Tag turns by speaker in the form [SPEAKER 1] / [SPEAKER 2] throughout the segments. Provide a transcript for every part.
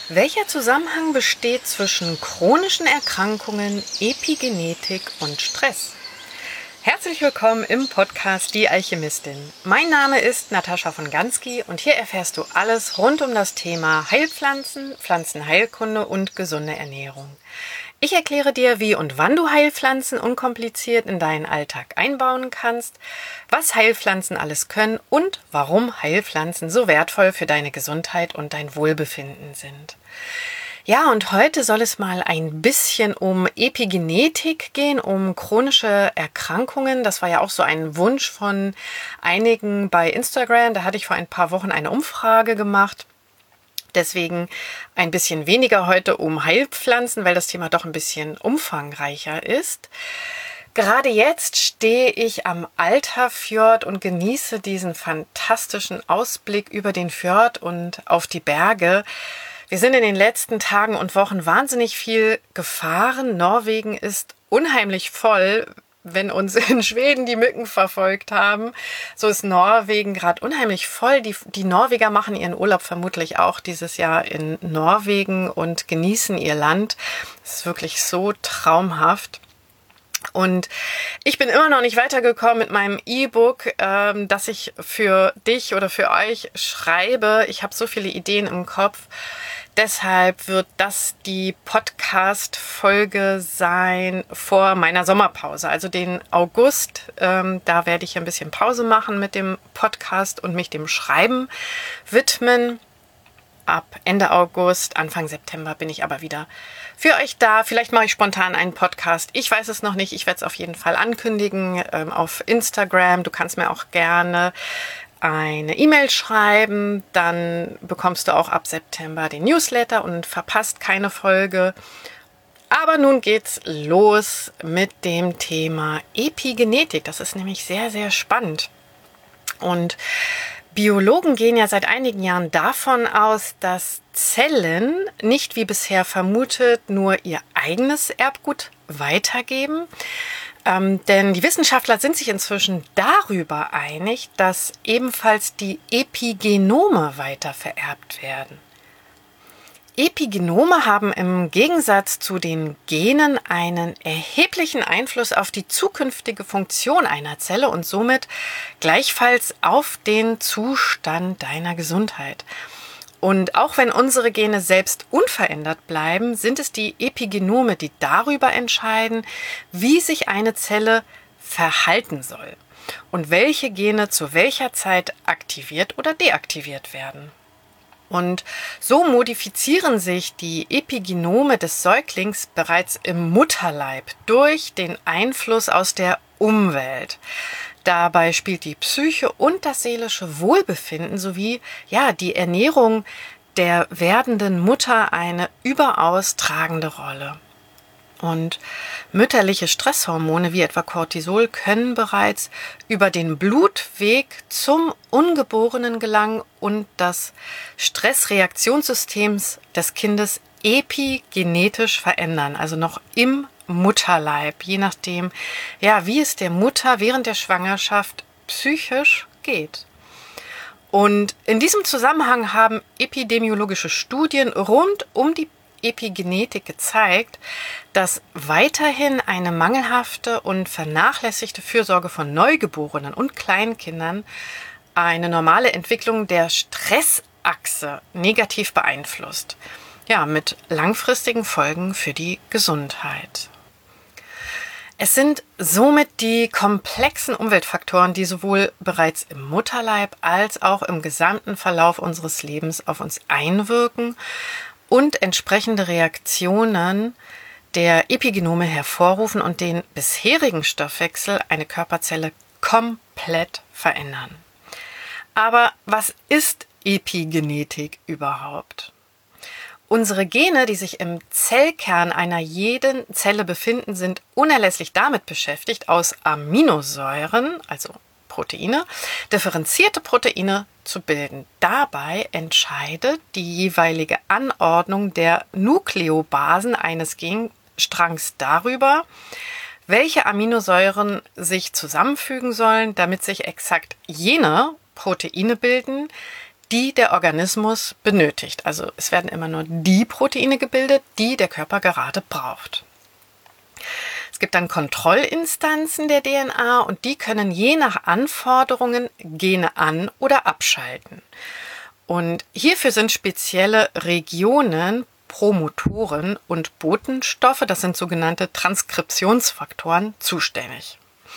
[SPEAKER 1] Welcher Zusammenhang besteht zwischen chronischen Erkrankungen, Epigenetik und Stress? Herzlich willkommen im Podcast Die Alchemistin. Mein Name ist Natascha von Gansky und hier erfährst du alles rund um das Thema Heilpflanzen, Pflanzenheilkunde und gesunde Ernährung. Ich erkläre dir, wie und wann du Heilpflanzen unkompliziert in deinen Alltag einbauen kannst, was Heilpflanzen alles können und warum Heilpflanzen so wertvoll für deine Gesundheit und dein Wohlbefinden sind. Ja, und heute soll es mal ein bisschen um Epigenetik gehen, um chronische Erkrankungen. Das war ja auch so ein Wunsch von einigen bei Instagram. Da hatte ich vor ein paar Wochen eine Umfrage gemacht. Deswegen ein bisschen weniger heute um Heilpflanzen, weil das Thema doch ein bisschen umfangreicher ist. Gerade jetzt stehe ich am Altarfjord und genieße diesen fantastischen Ausblick über den Fjord und auf die Berge. Wir sind in den letzten Tagen und Wochen wahnsinnig viel gefahren. Norwegen ist unheimlich voll. Wenn uns in Schweden die Mücken verfolgt haben, so ist Norwegen gerade unheimlich voll. Die Norweger machen ihren Urlaub vermutlich auch dieses Jahr in Norwegen und genießen ihr Land. Es ist wirklich so traumhaft. Und ich bin immer noch nicht weitergekommen mit meinem E-Book, das ich für dich oder für euch schreibe. Ich habe so viele Ideen im Kopf. Deshalb wird das die Podcast-Folge sein vor meiner Sommerpause, also den August. Da werde ich ein bisschen Pause machen mit dem Podcast und mich dem Schreiben widmen. Ab Ende August, Anfang September bin ich aber wieder für euch da. Vielleicht mache ich spontan einen Podcast. Ich weiß es noch nicht. Ich werde es auf jeden Fall ankündigen auf Instagram. Du kannst mir auch gerne eine E-Mail schreiben, dann bekommst du auch ab September den Newsletter und verpasst keine Folge. Aber nun geht's los mit dem Thema Epigenetik. Das ist nämlich sehr, sehr spannend. Und Biologen gehen ja seit einigen Jahren davon aus, dass Zellen nicht wie bisher vermutet nur ihr eigenes Erbgut weitergeben. Denn die Wissenschaftler sind sich inzwischen darüber einig, dass ebenfalls die Epigenome weiter vererbt werden. Epigenome haben im Gegensatz zu den Genen einen erheblichen Einfluss auf die zukünftige Funktion einer Zelle und somit gleichfalls auf den Zustand deiner Gesundheit. Und auch wenn unsere Gene selbst unverändert bleiben, sind es die Epigenome, die darüber entscheiden, wie sich eine Zelle verhalten soll und welche Gene zu welcher Zeit aktiviert oder deaktiviert werden. Und so modifizieren sich die Epigenome des Säuglings bereits im Mutterleib durch den Einfluss aus der Umwelt. Dabei spielt die Psyche und das seelische Wohlbefinden sowie die Ernährung der werdenden Mutter eine überaus tragende Rolle. Und mütterliche Stresshormone wie etwa Cortisol können bereits über den Blutweg zum Ungeborenen gelangen und das Stressreaktionssystem des Kindes epigenetisch verändern, also noch im Mutterleib, je nachdem, wie es der Mutter während der Schwangerschaft psychisch geht. Und in diesem Zusammenhang haben epidemiologische Studien rund um die Epigenetik gezeigt, dass weiterhin eine mangelhafte und vernachlässigte Fürsorge von Neugeborenen und Kleinkindern eine normale Entwicklung der Stressachse negativ beeinflusst. Mit langfristigen Folgen für die Gesundheit. Es sind somit die komplexen Umweltfaktoren, die sowohl bereits im Mutterleib als auch im gesamten Verlauf unseres Lebens auf uns einwirken und entsprechende Reaktionen der Epigenome hervorrufen und den bisherigen Stoffwechsel einer Körperzelle komplett verändern. Aber was ist Epigenetik überhaupt? Unsere Gene, die sich im Zellkern einer jeden Zelle befinden, sind unerlässlich damit beschäftigt, aus Aminosäuren, also Proteine, differenzierte Proteine zu bilden. Dabei entscheidet die jeweilige Anordnung der Nukleobasen eines Genstrangs darüber, welche Aminosäuren sich zusammenfügen sollen, damit sich exakt jene Proteine bilden, die der Organismus benötigt. Also es werden immer nur die Proteine gebildet, die der Körper gerade braucht. Es gibt dann Kontrollinstanzen der DNA und die können je nach Anforderungen Gene an- oder abschalten. Und hierfür sind spezielle Regionen, Promotoren und Botenstoffe, das sind sogenannte Transkriptionsfaktoren, zuständig.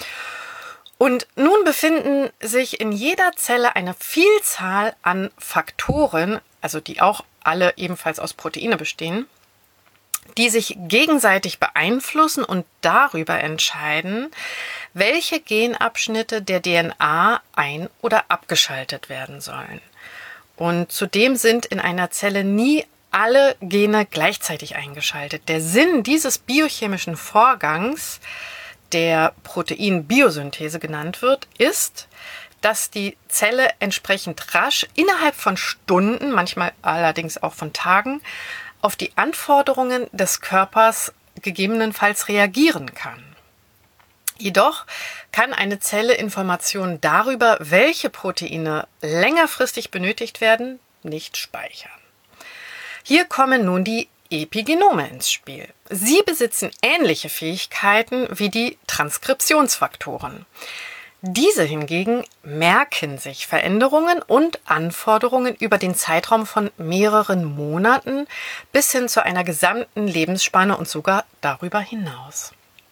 [SPEAKER 1] Und nun befinden sich in jeder Zelle eine Vielzahl an Faktoren, also die auch alle ebenfalls aus Proteine bestehen, die sich gegenseitig beeinflussen und darüber entscheiden, welche Genabschnitte der DNA ein- oder abgeschaltet werden sollen. Und zudem sind in einer Zelle nie alle Gene gleichzeitig eingeschaltet. Der Sinn dieses biochemischen Vorgangs, der Proteinbiosynthese genannt wird, ist, dass die Zelle entsprechend rasch innerhalb von Stunden, manchmal allerdings auch von Tagen, auf die Anforderungen des Körpers gegebenenfalls reagieren kann. Jedoch kann eine Zelle Informationen darüber, welche Proteine längerfristig benötigt werden, nicht speichern. Hier kommen nun die Epigenome ins Spiel. Sie besitzen ähnliche Fähigkeiten wie die Transkriptionsfaktoren. Diese hingegen merken sich Veränderungen und Anforderungen über den Zeitraum von mehreren Monaten bis hin zu einer gesamten Lebensspanne und sogar darüber hinaus.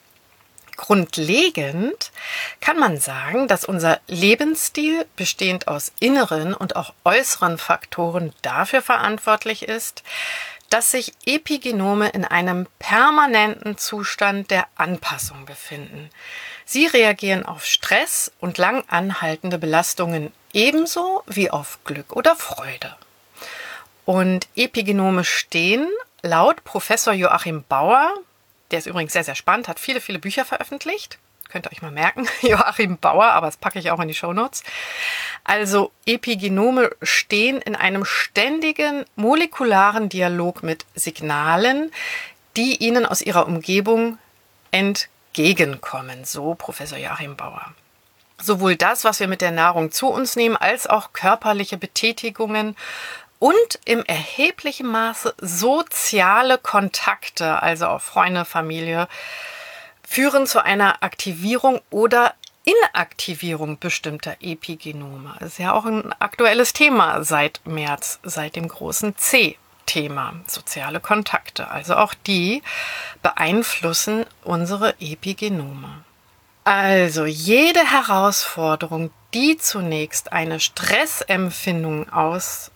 [SPEAKER 1] Grundlegend kann man sagen, dass unser Lebensstil, bestehend aus inneren und auch äußeren Faktoren, dafür verantwortlich ist, dass sich Epigenome in einem permanenten Zustand der Anpassung befinden. Sie reagieren auf Stress und lang anhaltende Belastungen ebenso wie auf Glück oder Freude. Und Epigenome stehen laut Professor Joachim Bauer, der ist übrigens sehr, sehr spannend, hat viele, viele Bücher veröffentlicht. Könnt ihr euch mal merken, Joachim Bauer, aber das packe ich auch in die Shownotes. Also Epigenome stehen in einem ständigen molekularen Dialog mit Signalen, die ihnen aus ihrer Umgebung entgegenkommen, so Professor Joachim Bauer. Sowohl das, was wir mit der Nahrung zu uns nehmen, als auch körperliche Betätigungen und im erheblichen Maße soziale Kontakte, also auch Freunde, Familie, führen zu einer Aktivierung oder Inaktivierung bestimmter Epigenome. Das ist ja auch ein aktuelles Thema seit März, seit dem großen C-Thema, soziale Kontakte. Also auch die beeinflussen unsere Epigenome. Also jede Herausforderung, die zunächst eine Stressempfindung auslöst,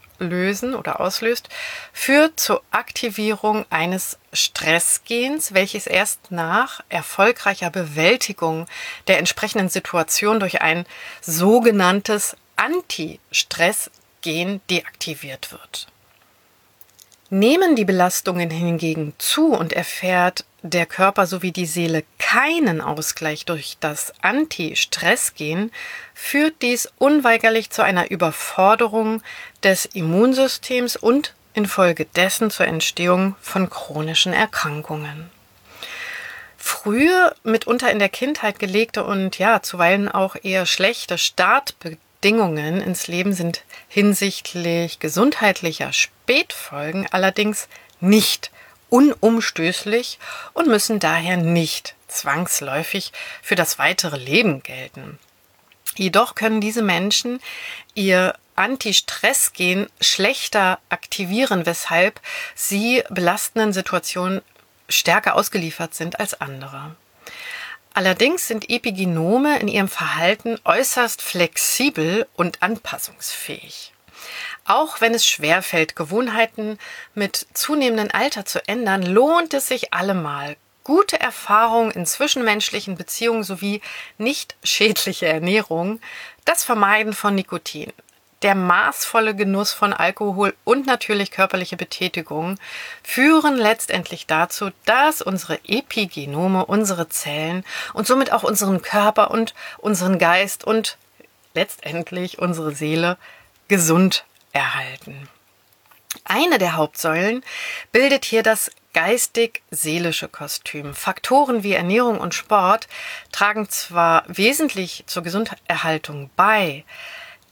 [SPEAKER 1] führt zur Aktivierung eines Stressgens, welches erst nach erfolgreicher Bewältigung der entsprechenden Situation durch ein sogenanntes Anti-Stress-Gen deaktiviert wird. Nehmen die Belastungen hingegen zu und erfährt der Körper sowie die Seele keinen Ausgleich durch das Anti-Stress-Gen, führt dies unweigerlich zu einer Überforderung des Immunsystems und infolgedessen zur Entstehung von chronischen Erkrankungen. Frühe, mitunter in der Kindheit gelegte und zuweilen auch eher schlechte Startbedingungen ins Leben sind hinsichtlich gesundheitlicher Spätfolgen allerdings nicht unumstößlich und müssen daher nicht zwangsläufig für das weitere Leben gelten. Jedoch können diese Menschen ihr Anti-Stress-Gen schlechter aktivieren, weshalb sie belastenden Situationen stärker ausgeliefert sind als andere. Allerdings sind Epigenome in ihrem Verhalten äußerst flexibel und anpassungsfähig. Auch wenn es schwerfällt, Gewohnheiten mit zunehmendem Alter zu ändern, lohnt es sich allemal, gute Erfahrungen in zwischenmenschlichen Beziehungen sowie nicht schädliche Ernährung, das Vermeiden von Nikotin, der maßvolle Genuss von Alkohol und natürlich körperliche Betätigung führen letztendlich dazu, dass unsere Epigenome, unsere Zellen und somit auch unseren Körper und unseren Geist und letztendlich unsere Seele gesund erhalten. Eine der Hauptsäulen bildet hier das geistig-seelische Kostüm. Faktoren wie Ernährung und Sport tragen zwar wesentlich zur Gesunderhaltung bei,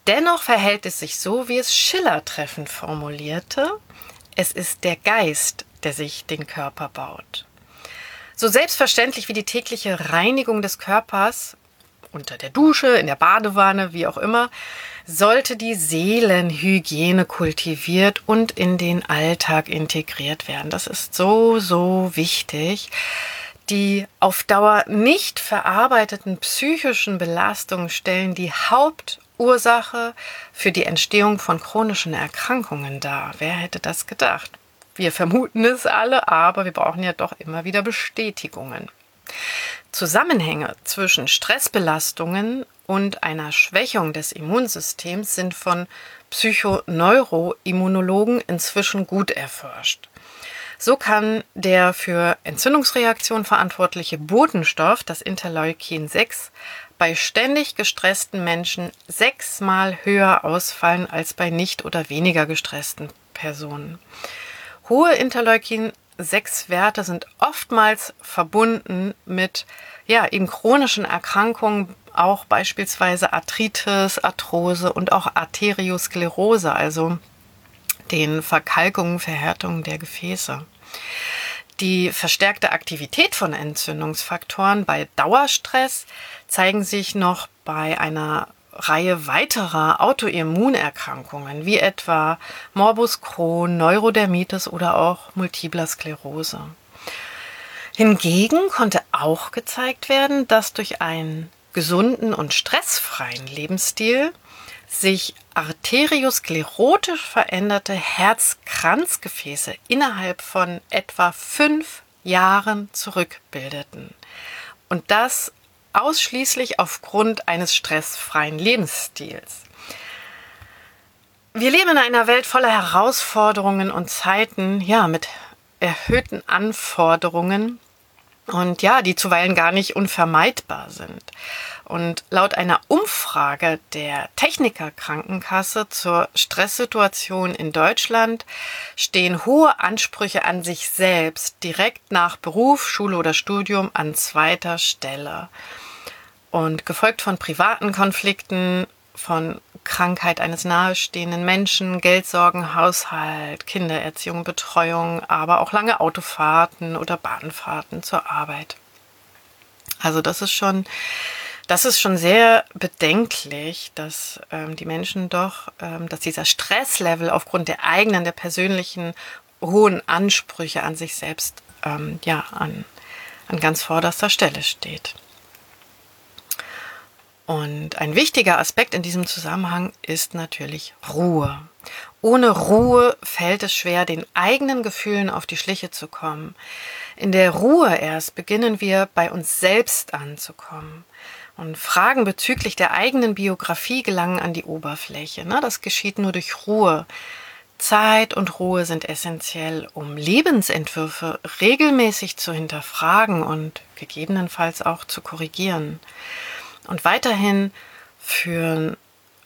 [SPEAKER 1] Dennoch verhält es sich so, wie es Schiller treffend formulierte: Es ist der Geist, der sich den Körper baut. So selbstverständlich wie die tägliche Reinigung des Körpers, unter der Dusche, in der Badewanne, wie auch immer, sollte die Seelenhygiene kultiviert und in den Alltag integriert werden. Das ist so, so wichtig. Die auf Dauer nicht verarbeiteten psychischen Belastungen stellen die Hauptursache für die Entstehung von chronischen Erkrankungen dar. Wer hätte das gedacht? Wir vermuten es alle, aber wir brauchen ja doch immer wieder Bestätigungen. Zusammenhänge zwischen Stressbelastungen und einer Schwächung des Immunsystems sind von Psychoneuroimmunologen inzwischen gut erforscht. So kann der für Entzündungsreaktionen verantwortliche Botenstoff, das Interleukin 6, bei ständig gestressten Menschen 6-mal höher ausfallen als bei nicht oder weniger gestressten Personen. Hohe Interleukin-6-Werte sind oftmals verbunden mit eben chronischen Erkrankungen, auch beispielsweise Arthritis, Arthrose und auch Arteriosklerose, also den Verkalkungen, Verhärtungen der Gefäße. Die verstärkte Aktivität von Entzündungsfaktoren bei Dauerstress zeigen sich noch bei einer Reihe weiterer Autoimmunerkrankungen, wie etwa Morbus Crohn, Neurodermitis oder auch Multipler Sklerose. Hingegen konnte auch gezeigt werden, dass durch einen gesunden und stressfreien Lebensstil sich arteriosklerotisch veränderte Herzkranzgefäße innerhalb von etwa 5 Jahren zurückbildeten. Und das ausschließlich aufgrund eines stressfreien Lebensstils. Wir leben in einer Welt voller Herausforderungen und Zeiten, mit erhöhten Anforderungen und die zuweilen gar nicht unvermeidbar sind. Und laut einer Umfrage der Techniker Krankenkasse zur Stresssituation in Deutschland stehen hohe Ansprüche an sich selbst direkt nach Beruf, Schule oder Studium an zweiter Stelle. Und gefolgt von privaten Konflikten, von Krankheit eines nahestehenden Menschen, Geldsorgen, Haushalt, Kindererziehung, Betreuung, aber auch lange Autofahrten oder Bahnfahrten zur Arbeit. Also das ist schon sehr bedenklich, dass die Menschen dass dieser Stresslevel aufgrund der persönlichen hohen Ansprüche an sich selbst an ganz vorderster Stelle steht. Und ein wichtiger Aspekt in diesem Zusammenhang ist natürlich Ruhe. Ohne Ruhe fällt es schwer, den eigenen Gefühlen auf die Schliche zu kommen. In der Ruhe erst beginnen wir, bei uns selbst anzukommen. Und Fragen bezüglich der eigenen Biografie gelangen an die Oberfläche. Das geschieht nur durch Ruhe. Zeit und Ruhe sind essentiell, um Lebensentwürfe regelmäßig zu hinterfragen und gegebenenfalls auch zu korrigieren. Und weiterhin führen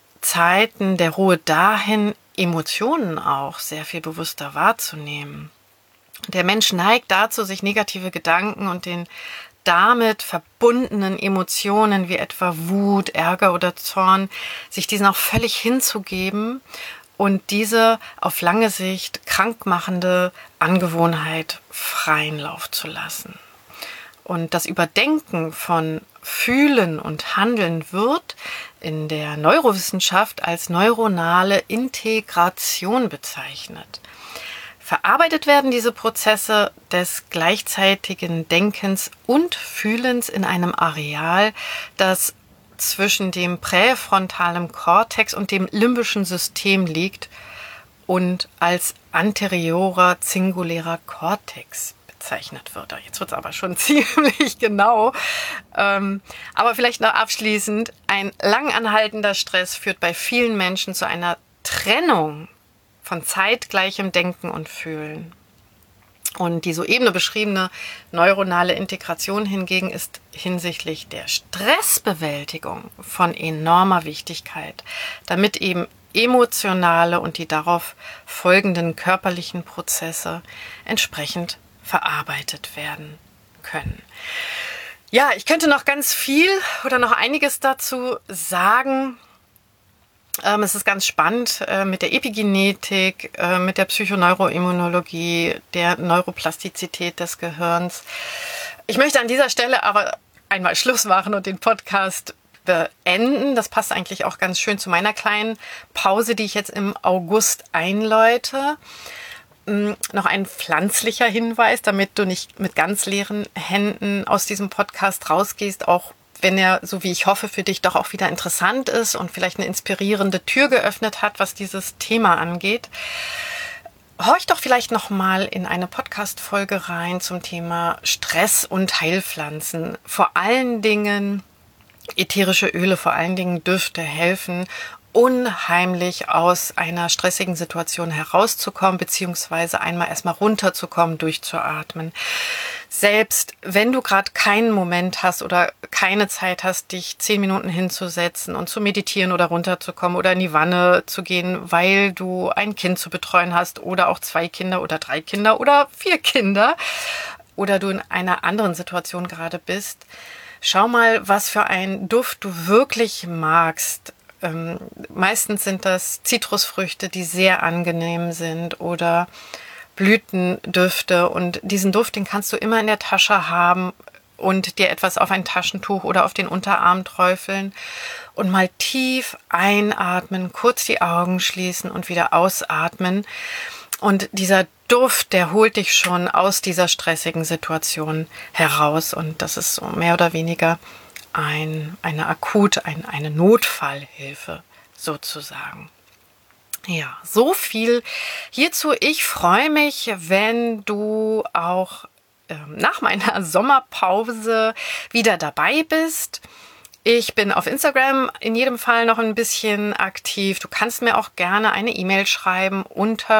[SPEAKER 1] Zeiten der Ruhe dahin, Emotionen auch sehr viel bewusster wahrzunehmen. Der Mensch neigt dazu, sich negative Gedanken und den damit verbundenen Emotionen wie etwa Wut, Ärger oder Zorn, sich diesen auch völlig hinzugeben und diese auf lange Sicht krankmachende Angewohnheit freien Lauf zu lassen. Und das Überdenken von Fühlen und Handeln wird in der Neurowissenschaft als neuronale Integration bezeichnet. Verarbeitet werden diese Prozesse des gleichzeitigen Denkens und Fühlens in einem Areal, das zwischen dem präfrontalen Kortex und dem limbischen System liegt und als anteriorer zingulärer Kortex bezeichnet wird. Jetzt wird es aber schon ziemlich genau. Aber vielleicht noch abschließend, ein lang anhaltender Stress führt bei vielen Menschen zu einer Trennung von zeitgleichem Denken und Fühlen. Und die soeben beschriebene neuronale Integration hingegen ist hinsichtlich der Stressbewältigung von enormer Wichtigkeit, damit eben emotionale und die darauf folgenden körperlichen Prozesse entsprechend verarbeitet werden können. Ja, ich könnte noch ganz viel oder noch einiges dazu sagen. Es ist ganz spannend mit der Epigenetik, mit der Psychoneuroimmunologie, der Neuroplastizität des Gehirns. Ich möchte an dieser Stelle aber einmal Schluss machen und den Podcast beenden. Das passt eigentlich auch ganz schön zu meiner kleinen Pause, die ich jetzt im August einläute. Noch ein pflanzlicher Hinweis, damit du nicht mit ganz leeren Händen aus diesem Podcast rausgehst, auch wenn er, so wie ich hoffe, für dich doch auch wieder interessant ist und vielleicht eine inspirierende Tür geöffnet hat, was dieses Thema angeht. Horch doch vielleicht noch mal in eine Podcast-Folge rein zum Thema Stress und Heilpflanzen. Vor allen Dingen ätherische Öle, vor allen Dingen Düfte helfen, unheimlich aus einer stressigen Situation herauszukommen, beziehungsweise einmal erstmal runterzukommen, durchzuatmen. Selbst wenn du gerade keinen Moment hast oder keine Zeit hast, dich 10 Minuten hinzusetzen und zu meditieren oder runterzukommen oder in die Wanne zu gehen, weil du ein Kind zu betreuen hast oder auch 2 Kinder oder 3 Kinder oder 4 Kinder oder du in einer anderen Situation gerade bist, schau mal, was für einen Duft du wirklich magst. Meistens sind das Zitrusfrüchte, die sehr angenehm sind oder Blütendüfte, und diesen Duft, den kannst du immer in der Tasche haben und dir etwas auf ein Taschentuch oder auf den Unterarm träufeln und mal tief einatmen, kurz die Augen schließen und wieder ausatmen. Und dieser Duft, der holt dich schon aus dieser stressigen Situation heraus, und das ist so mehr oder weniger eine Notfallhilfe sozusagen. Ja, so viel hierzu. Ich freue mich, wenn du auch nach meiner Sommerpause wieder dabei bist. Ich bin auf Instagram in jedem Fall noch ein bisschen aktiv. Du kannst mir auch gerne eine E-Mail schreiben unter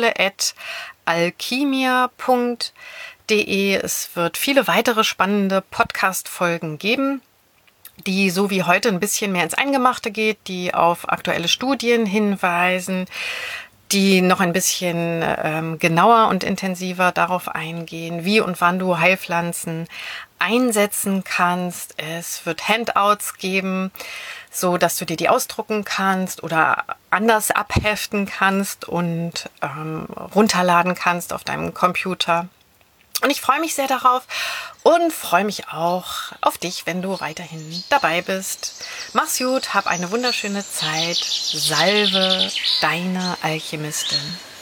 [SPEAKER 1] schule@alchimia.de. Es wird viele weitere spannende Podcast-Folgen geben, die so wie heute ein bisschen mehr ins Eingemachte geht, die auf aktuelle Studien hinweisen, die noch ein bisschen genauer und intensiver darauf eingehen, wie und wann du Heilpflanzen einsetzen kannst. Es wird Handouts geben, so dass du dir die ausdrucken kannst oder anders abheften kannst und runterladen kannst auf deinem Computer. Und ich freue mich sehr darauf und freue mich auch auf dich, wenn du weiterhin dabei bist. Mach's gut, hab eine wunderschöne Zeit. Salve, deine Alchemistin.